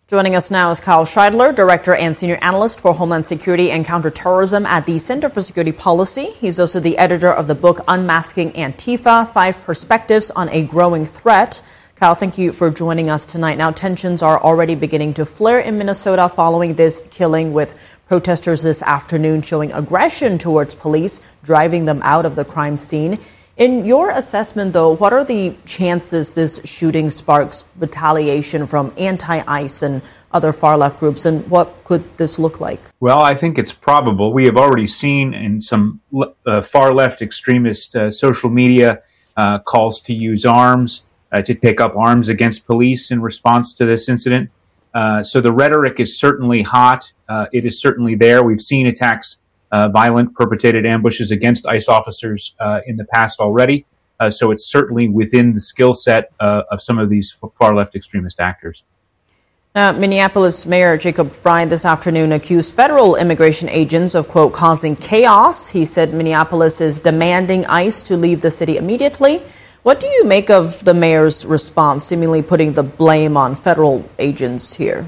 Joining us now is Kyle Scheidler, Director and Senior Analyst for Homeland Security and Counterterrorism at the Center for Security Policy. He's also the editor of the book Unmasking Antifa, 5 Perspectives on a Growing Threat. Kyle, thank you for joining us tonight. Now, tensions are already beginning to flare in Minnesota following this killing, with protesters this afternoon showing aggression towards police, driving them out of the crime scene. In your assessment, though, what are the chances this shooting sparks retaliation from anti-ICE and other far-left groups, and what could this look like? Well, I think it's probable. We have already seen in some far-left extremist social media calls to use arms, to take up arms against police in response to this incident. So the rhetoric is certainly hot. It is certainly there. We've seen attacks, violent perpetrated ambushes against ICE officers in the past already. So it's certainly within the skill set of some of these far-left extremist actors. Minneapolis Mayor Jacob Frey this afternoon accused federal immigration agents of, quote, causing chaos. He said Minneapolis is demanding ICE to leave the city immediately. What do you make of the mayor's response, seemingly putting the blame on federal agents here?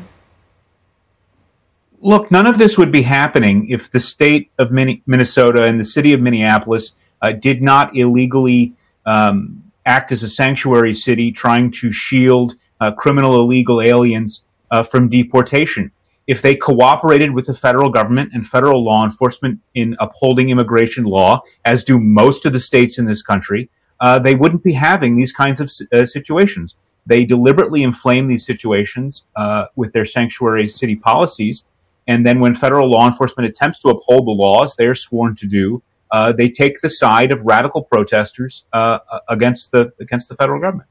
Look, none of this would be happening if the state of Minnesota and the city of Minneapolis did not illegally act as a sanctuary city trying to shield criminal illegal aliens from deportation. If they cooperated with the federal government and federal law enforcement in upholding immigration law, as do most of the states in this country, they wouldn't be having these kinds of situations. They deliberately inflame these situations with their sanctuary city policies. And then when federal law enforcement attempts to uphold the laws they are sworn to do, they take the side of radical protesters against the federal government.